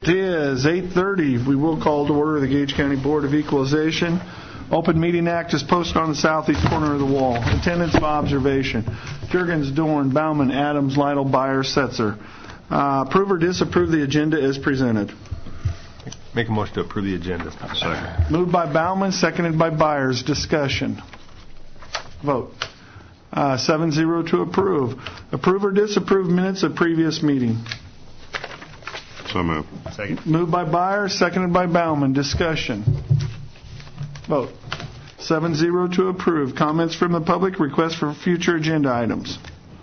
It is 8:30. We will call to order the Gage County Board of Equalization. Open Meeting Act is posted on the southeast corner of the wall. Attendance by observation. Jurgens, Dorn, Bauman, Adams, Lytle, Byer, Setzer. Approve or disapprove the agenda as presented. Make a motion to approve the agenda. Second. Moved by Bauman, seconded by Byers. Discussion. Vote. 7-0 to approve. Approve or disapprove minutes of previous meeting. So moved. Second. Moved by Byers, seconded by Bauman. Discussion. Vote. 7-0 to approve. Comments from the public. Request for future agenda items.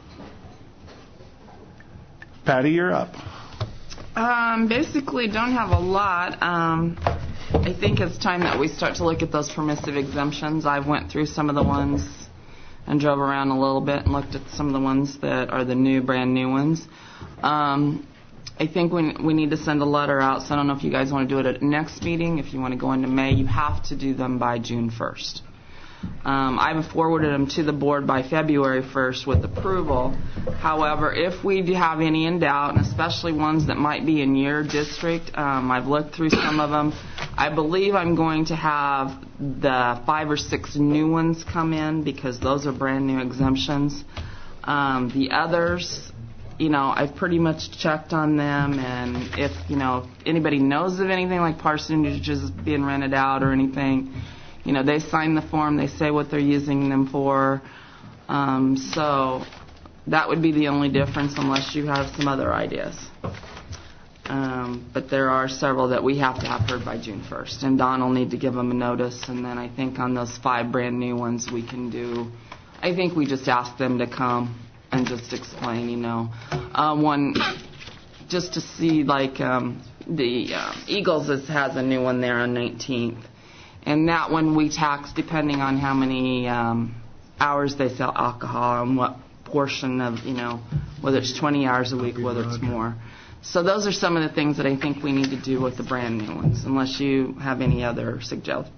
Patty, you're up. Basically, don't have a lot. I think it's time that we start to look at those permissive exemptions. I went through some of the ones and drove around a little bit and looked at some of the ones that are the new, brand new ones. I think we need to send a letter out, so I don't know if you guys want to do it at next meeting. If you want to go into May, you have to do them by June 1st. I've forwarded them to the board by February 1st with approval. However, if we do have any in doubt, and especially ones that might be in your district, I've looked through some of them. I believe I'm going to have the 5 or 6 new ones come in because those are brand new exemptions. The others, I've pretty much checked on them, and if anybody knows of anything like parsonages being rented out or anything, they sign the form, they say what they're using them for. So that would be the only difference unless you have some other ideas. But there are several that we have to have heard by June 1st. And Don will need to give them a notice. And then I think on those 5 brand new ones we can do, I think we just ask them to come and just explain, one, just to see, like, the Eagles has a new one there on 19th. And that one we tax depending on how many hours they sell alcohol and what portion of, whether it's 20 hours a week, whether it's more. So those are some of the things that I think we need to do with the brand new ones, unless you have any other suggestions.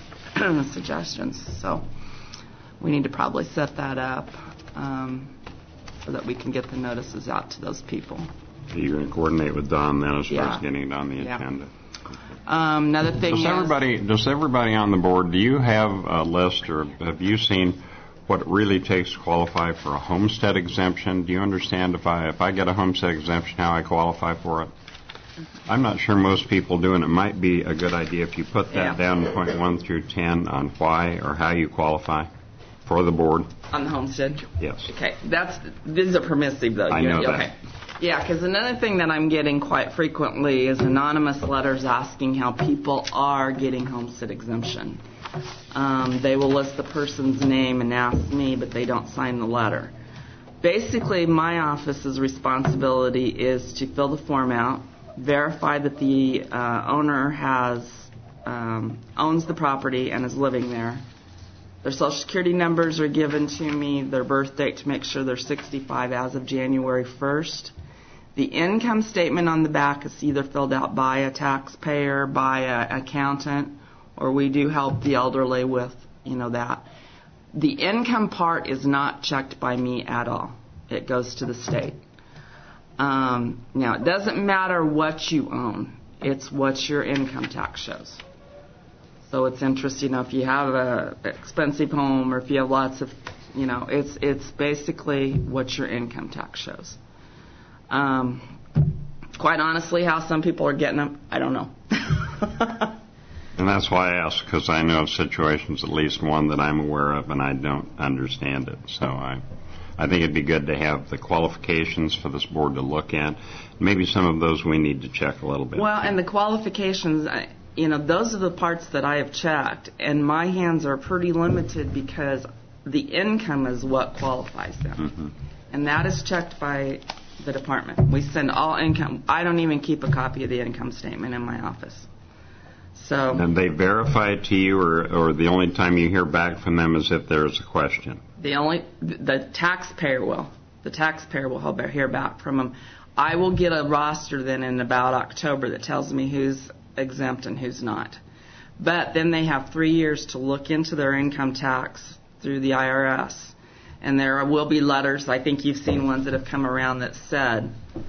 So we need to probably set that up so that we can get the notices out to those people. Are you going to coordinate with Don then as far as getting it on the agenda? Another thing does everybody on the board, do you have a list, or have you seen what it really takes to qualify for a homestead exemption? Do you understand if I get a homestead exemption, how I qualify for it? I'm not sure most people do, and it might be a good idea if you put that down in point 1 through 10 on why or how you qualify for the board. On the homestead? Yes. Okay. These are permissive, though. I know that. Okay. Yeah, because another thing that I'm getting quite frequently is anonymous letters asking how people are getting homestead exemption. They will list the person's name and ask me, but they don't sign the letter. Basically, my office's responsibility is to fill the form out, verify that the owner owns the property and is living there. Their Social Security numbers are given to me, their birth date to make sure they're 65 as of January 1st. The income statement on the back is either filled out by a taxpayer, by an accountant, or we do help the elderly with, that. The income part is not checked by me at all. It goes to the state. Now, it doesn't matter what you own. It's what your income tax shows. So it's interesting, if you have an expensive home or if you have lots of, it's basically what your income tax shows. Quite honestly, how some people are getting them, I don't know. And that's why I ask, because I know of situations, at least one that I'm aware of, and I don't understand it. So I think it'd be good to have the qualifications for this board to look at. Maybe some of those we need to check a little bit. Well, and the qualifications, those are the parts that I have checked, and my hands are pretty limited because the income is what qualifies them. Mm-hmm. And that is checked by the department. We send all income. I don't even keep a copy of the income statement in my office. So. And they verify it to you, or the only time you hear back from them is if there's a question? The taxpayer will. The taxpayer will hear back from them. I will get a roster then in about October that tells me who's exempt and who's not. But then they have 3 years to look into their income tax through the IRS. And there will be letters, I think you've seen ones that have come around that said,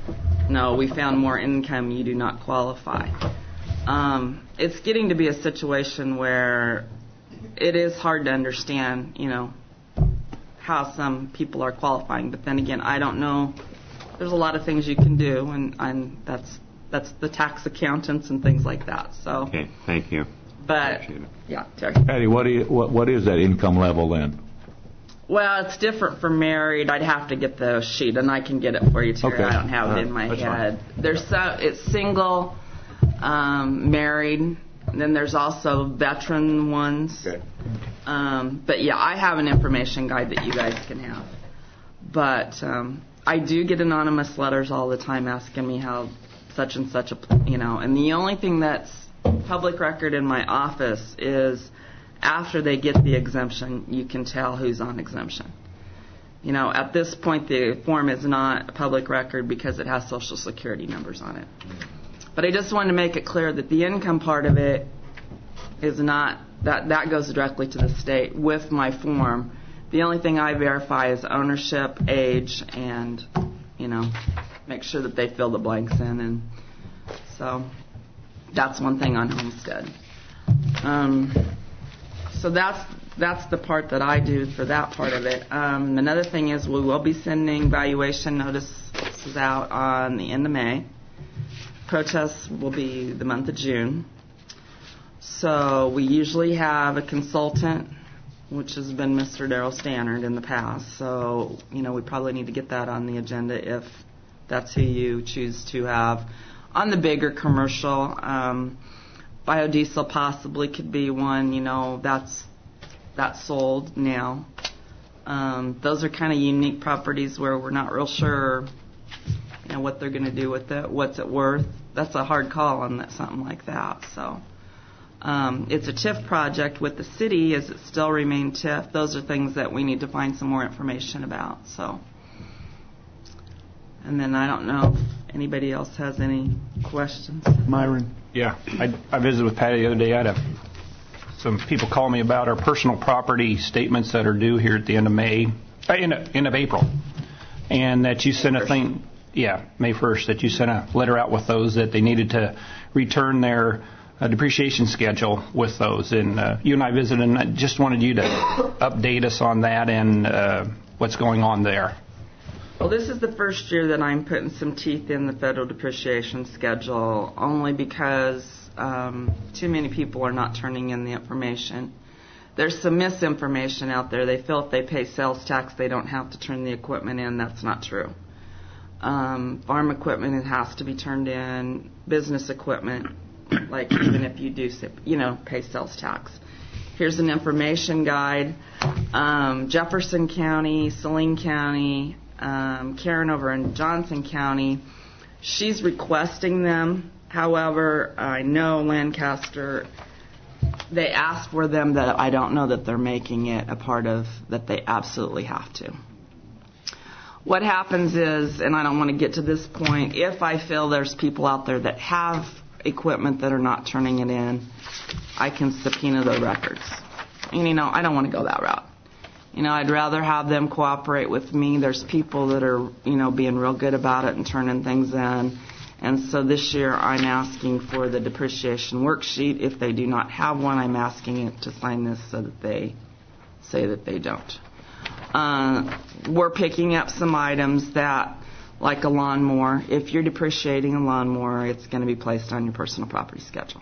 no, we found more income, you do not qualify. It's getting to be a situation where it is hard to understand, how some people are qualifying. But then again, I don't know. There's a lot of things you can do, and that's the tax accountants and things like that. So. Okay, thank you. But yeah, Terry. Patty, what is that income level then? Well, it's different for married. I'd have to get the sheet, and I can get it for you, Terry. Okay. I don't have it in my head. It's single, married, and then there's also veteran ones. Okay. But yeah, I have an information guide that you guys can have. But I do get anonymous letters all the time asking me how such and such and the only thing that's public record in my office is after they get the exemption, you can tell who's on exemption. At this point, the form is not a public record because it has Social Security numbers on it. But I just wanted to make it clear that the income part of it is not, that goes directly to the state with my form. The only thing I verify is ownership, age, and, make sure that they fill the blanks in. And so that's one thing on homestead. So that's the part that I do for that part of it. Another thing is we will be sending valuation notices out on the end of May. Protests will be the month of June. So we usually have a consultant, which has been Mr. Darrell Stannard in the past. So, we probably need to get that on the agenda if that's who you choose to have. On the bigger commercial, biodiesel possibly could be one, that's sold now. Those are kind of unique properties where we're not real sure, what they're going to do with it, what's it worth. That's a hard call on something like that. So it's a TIF project with the city. Is it still remain TIF? Those are things that we need to find some more information about. So, and then I don't know if anybody else has any questions. Myron. Yeah, I visited with Patty the other day. I had some people call me about our personal property statements that are due here at the end of May, end of April, and that you sent a thing. Yeah, May 1st, that you sent a letter out with those that they needed to return their depreciation schedule with those. And you and I visited, and I just wanted you to update us on that and what's going on there. Well, this is the first year that I'm putting some teeth in the federal depreciation schedule, only because too many people are not turning in the information. There's some misinformation out there. They feel if they pay sales tax, they don't have to turn the equipment in. That's not true. Farm equipment, it has to be turned in. Business equipment, like even if you do, pay sales tax. Here's an information guide. Jefferson County, Saline County, Karen over in Johnson County, she's requesting them. However, I know Lancaster, they asked for them that I don't know that they're making it a part of that they absolutely have to. What happens is, and I don't want to get to this point, if I feel there's people out there that have equipment that are not turning it in, I can subpoena their records. And, I don't want to go that route. I'd rather have them cooperate with me. There's people that are, being real good about it and turning things in. And so this year I'm asking for the depreciation worksheet. If they do not have one, I'm asking it to sign this so that they say that they don't. We're picking up some items that, like a lawnmower, if you're depreciating a lawnmower, it's going to be placed on your personal property schedule.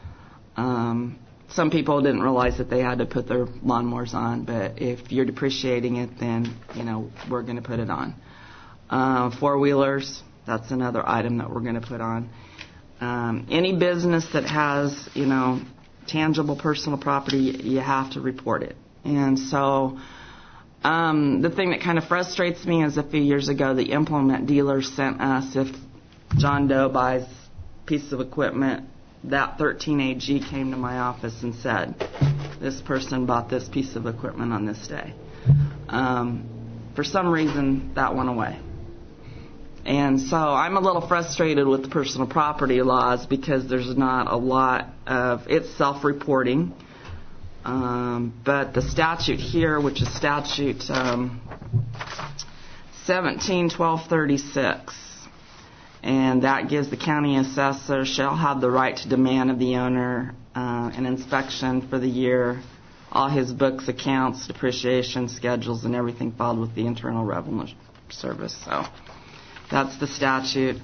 Some people didn't realize that they had to put their lawnmowers on, but if you're depreciating it, then, we're going to put it on. Four-wheelers, that's another item that we're going to put on. Any business that has, tangible personal property, you have to report it. And so the thing that kind of frustrates me is a few years ago, the implement dealer sent us, if John Doe buys a piece of equipment, that 13AG came to my office and said, this person bought this piece of equipment on this day. For some reason, that went away. And so I'm a little frustrated with the personal property laws because there's not a lot of, it's self-reporting. But the statute here, which is statute 17-1236, and that gives the county assessor shall have the right to demand of the owner an inspection for the year, all his books, accounts, depreciation schedules, and everything filed with the Internal Revenue Service. So that's the statute.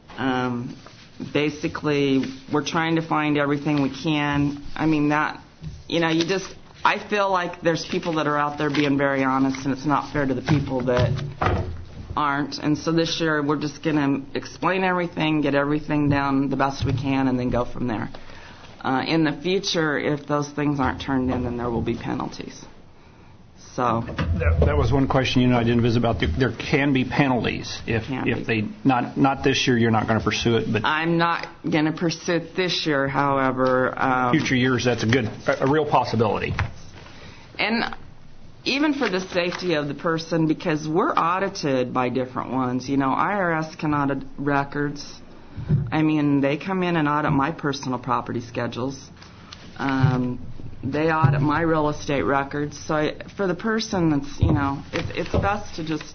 Basically, we're trying to find everything we can. I mean, I feel like there's people that are out there being very honest, and it's not fair to the people that aren't. And so this year, we're just going to explain everything, get everything down the best we can, and then go from there. In the future, if those things aren't turned in, then there will be penalties. So that was one question I didn't visit about. There can be penalties if they not this year. You're not going to pursue it, but I'm not going to pursue it this year. However, future years, that's a real possibility. And even for the safety of the person, because we're audited by different ones. IRS can audit records. I mean, they come in and audit my personal property schedules. They audit my real estate records. So for the person that's, it's best to just,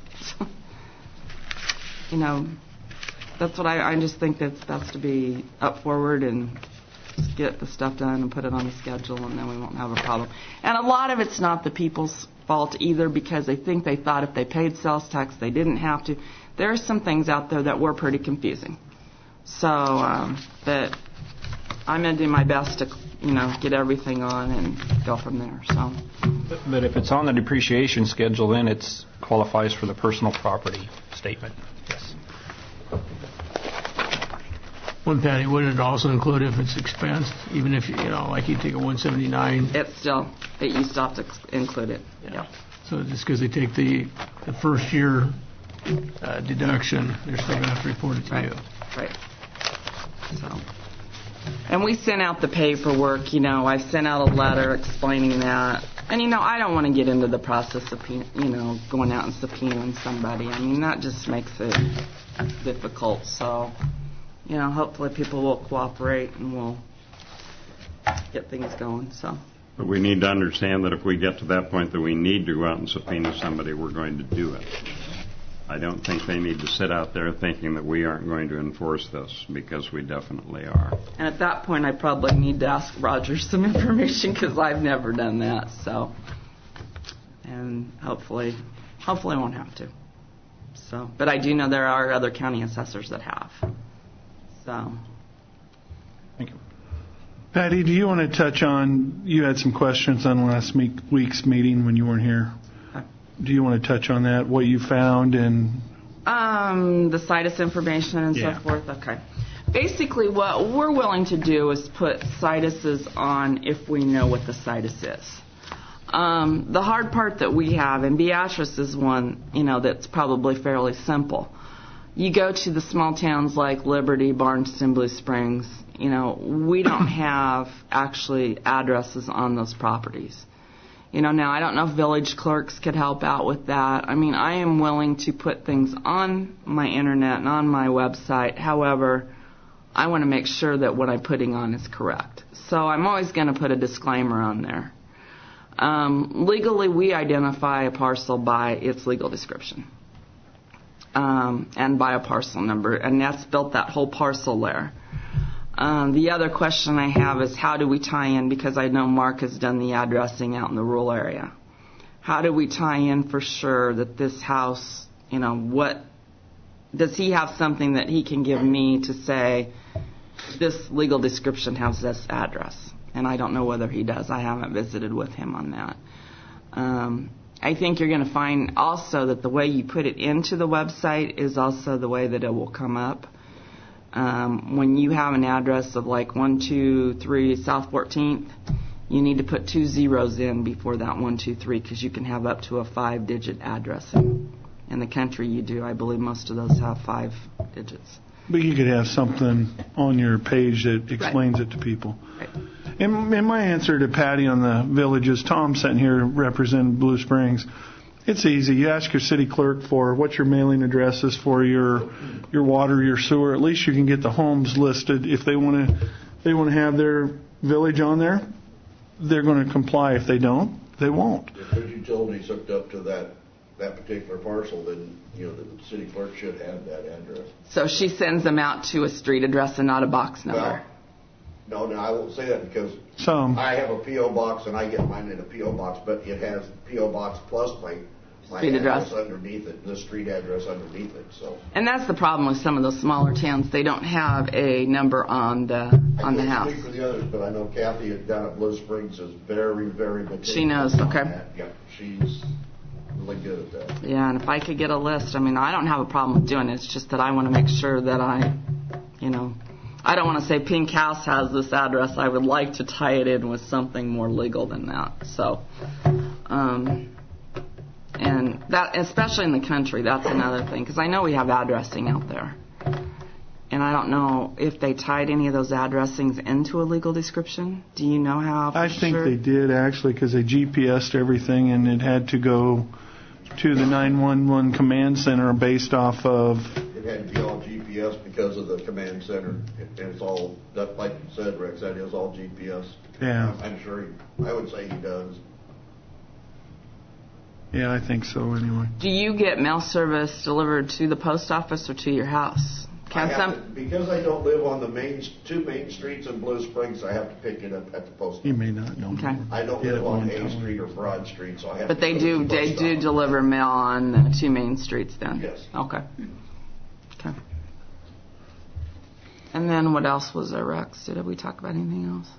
that's what I just think it's best to be up forward and just get the stuff done and put it on the schedule, and then we won't have a problem. And a lot of it's not the people's fault either, because they think they thought if they paid sales tax they didn't have to. There are some things out there that were pretty confusing. So that I'm going to do my best to, get everything on and go from there. So. But if it's on the depreciation schedule, then it qualifies for the personal property statement. Yes. Well, Patty, wouldn't it also include if it's expensed, even if like you take a 179? It you still have to include it. Yeah. So just because they take the first year deduction, they're still going to have to report it to you. Right. So. And we sent out the paperwork, I sent out a letter explaining that. And, I don't want to get into the process of, going out and subpoenaing somebody. I mean, that just makes it difficult. So, hopefully people will cooperate and we'll get things going. So. But we need to understand that if we get to that point that we need to go out and subpoena somebody, we're going to do it. I don't think they need to sit out there thinking that we aren't going to enforce this, because we definitely are. And at that point, I probably need to ask Roger some information, because I've never done that. So, and hopefully I won't have to. So, but I do know there are other county assessors that have. So, thank you. Patty, do you want to touch on? You had some questions on last week's meeting when you weren't here. Do you want to touch on that, what you found and... the situs information and so forth? Okay. Basically, what we're willing to do is put situses on if we know what the situs is. The hard part that we have, and Beatrice is one, that's probably fairly simple. You go to the small towns like Liberty, Barneston, Blue Springs, we don't have actually addresses on those properties. Now I don't know if village clerks could help out with that. I mean, I am willing to put things on my internet and on my website. However, I want to make sure that what I'm putting on is correct. So I'm always going to put a disclaimer on there. Legally, we identify a parcel by its legal description and by a parcel number, and that's built that whole parcel there. The other question I have is how do we tie in, because I know Mark has done the addressing out in the rural area. How do we tie in for sure that this house, what does he have something that he can give me to say this legal description has this address? And I don't know whether he does. I haven't visited with him on that. I think you're going to find also that the way you put it into the website is also the way that it will come up. When you have an address of like 123 South 14th, you need to put 2 zeros in before that 123, because you can have up to a 5-digit address. In the country you do. I believe most of those have 5 digits. But you could have something on your page that explains it to people. Right. And my answer to Patty on the villages, Tom sitting here representing Blue Springs, it's easy. You ask your city clerk for what your mailing address is for your water, your sewer. At least you can get the homes listed. If they want to have their village on there, they're going to comply. If they don't, they won't. If there's utilities hooked up to that that particular parcel, then, the city clerk should have that address. So she sends them out to a street address and not a box number? Well, no, I won't say that because Some. I have a P.O. box and I get mine in a P.O. box, but it has P.O. box plus my Street address underneath it, the street address underneath it. So. And that's the problem with some of those smaller towns. They don't have a number on the house. I can't speak for the others, but I know Kathy down at Blue Springs is very, very meticulous. She knows, okay. Yeah, she's really good at that. Yeah, and if I could get a list, I mean, I don't have a problem with doing it. It's just that I want to make sure that I don't want to say Pink House has this address. I would like to tie it in with something more legal than that. So, and that, especially in the country, that's another thing. Because I know we have addressing out there. And I don't know if they tied any of those addressings into a legal description. Do you know how? I think they did, actually, because they GPSed everything, and it had to go to the 911 command center based off of... It had to be all GPS because of the command center. It's all, like you said, Rex, that is all GPS. Yeah. I'm sure I would say he does. Yeah, I think so, anyway. Do you get mail service delivered to the post office or to your house? Because I don't live on the two main streets in Blue Springs, I have to pick it up at the post office. You may not know. Okay. I don't live on A Street or Broad Street, so I have But to they do deliver mail on the two main streets then? Yes. Okay. And then what else was there, Rex? Did we talk about anything else?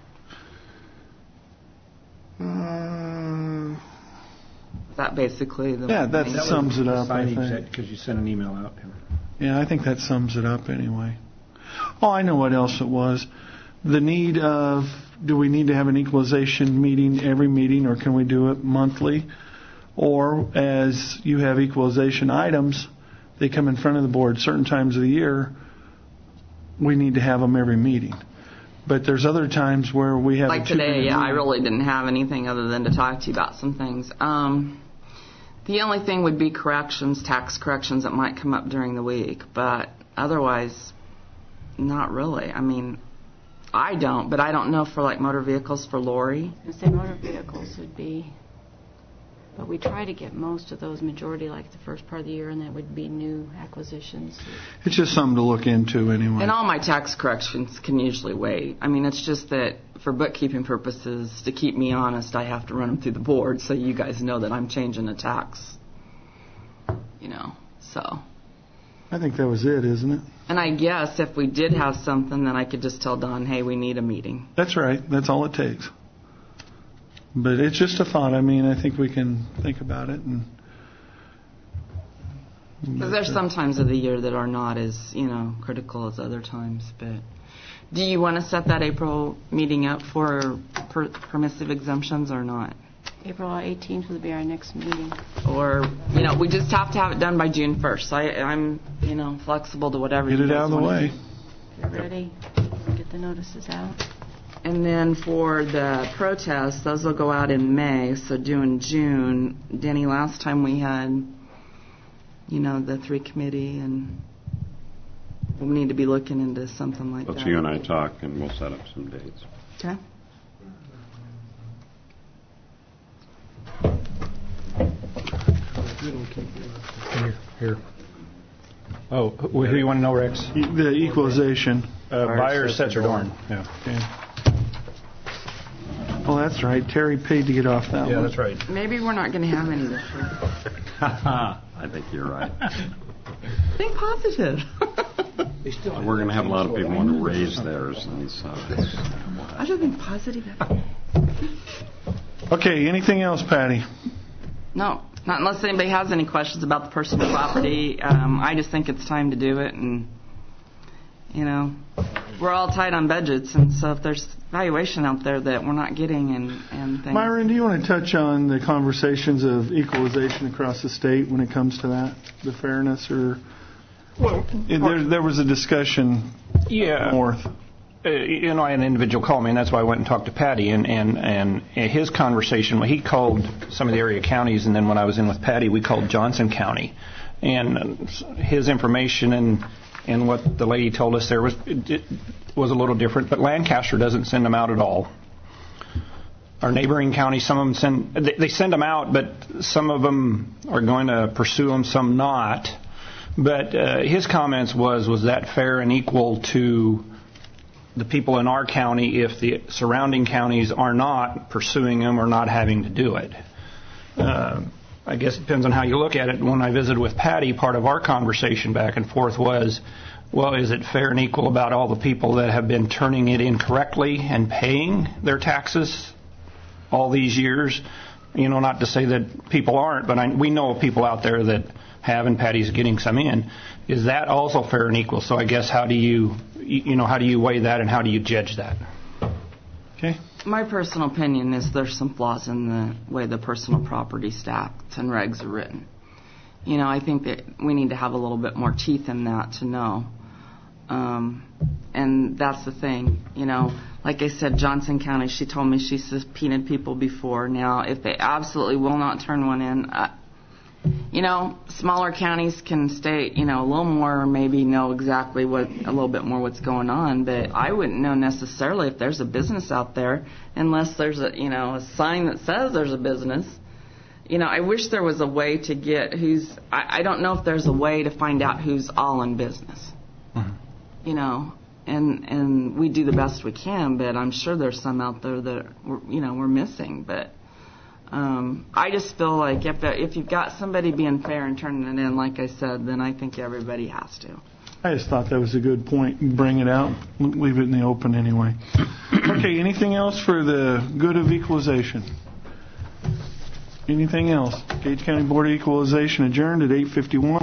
That basically the... Yeah, that sums it up, I think. Because you sent an email out. Yeah, I think that sums it up anyway. Oh, I know what else it was. The need of, do we need to have an equalization meeting every meeting, or can we do it monthly? Or as you have equalization items, they come in front of the board certain times of the year, we need to have them every meeting. But there's other times where we have... Like today, I really didn't have anything other than to talk to you about some things. The only thing would be corrections, tax corrections that might come up during the week. But otherwise, not really. I mean, I don't, but I don't know for like motor vehicles for Lori. I say motor vehicles would be... But we try to get most of those, majority like the first part of the year, and that would be new acquisitions. It's just something to look into anyway. And all my tax corrections can usually wait. I mean, it's just that for bookkeeping purposes, to keep me honest, I have to run them through the board so you guys know that I'm changing a tax. So. I think that was it, isn't it? And I guess if we did have something, then I could just tell Don, hey, we need a meeting. That's right. That's all it takes. But it's just a thought. I mean, I think we can think about it. Because there's some times of the year that are not as, critical as other times. But do you want to set that April meeting up for permissive exemptions or not? April 18th will be our next meeting. Or, we just have to have it done by June 1st. So I'm, flexible to whatever you guys want. Get it out of the way. Get ready. Get the notices out. And then for the protests, those will go out in May, so due in June. Denny, last time we had, the 3 committee, and we need to be looking into something like that. Let's you and I talk, and we'll set up some dates. Okay. Here. Oh, who do you want to know, Rex? The equalization. Byers, Setzer, Dorn. Yeah. Okay. Oh, that's right. Terry paid to get off that one. Yeah, that's right. Maybe we're not going to have any this year. I think you're right. Think positive. We're going to have a lot of people want to raise theirs. And so I should think positive. Okay, anything else, Patty? No, not unless anybody has any questions about the personal property. I just think it's time to do it, and we're all tight on budgets, and so if there's valuation out there that we're not getting and things. Myron, do you want to touch on the conversations of equalization across the state when it comes to that, the fairness, or there was a discussion north. I had an individual call me, and that's why I went and talked to Patty. And his conversation, he called some of the area counties, and then when I was in with Patty, we called Johnson County. And his information and what the lady told us there was a little different, but Lancaster doesn't send them out at all. our neighboring counties, some of them they send them out, but some of them are going to pursue them, some not. But his comments was that fair and equal to the people in our county if the surrounding counties are not pursuing them or not having to do it? I guess it depends on how you look at it. When I visited with Patty, part of our conversation back and forth was, well, is it fair and equal about all the people that have been turning it in correctly and paying their taxes all these years? You know, not to say that people aren't, but we know of people out there that have, and Patty's getting some in. Is that also fair and equal? So I guess how do you weigh that, and how do you judge that? Okay. My personal opinion is there's some flaws in the way the personal property statutes and regs are written. You know, I think that we need to have a little bit more teeth in that to know. And that's the thing, you know. Like I said, Johnson County, she told me she subpoenaed people before. Now, if they absolutely will not turn one in, you know, smaller counties can stay, you know, a little more, maybe know exactly a little bit more what's going on. But I wouldn't know necessarily if there's a business out there unless there's a sign that says there's a business. You know, I wish there was a way to get I don't know if there's a way to find out who's all in business. Mm-hmm. You know, and we do the best we can, but I'm sure there's some out there that we're missing. But I just feel like if you've got somebody being fair and turning it in, like I said, then I think everybody has to. I just thought that was a good point. Bring it out. Leave it in the open anyway. Okay, anything else for the good of equalization? Anything else? Gage County Board of Equalization adjourned at 8:51.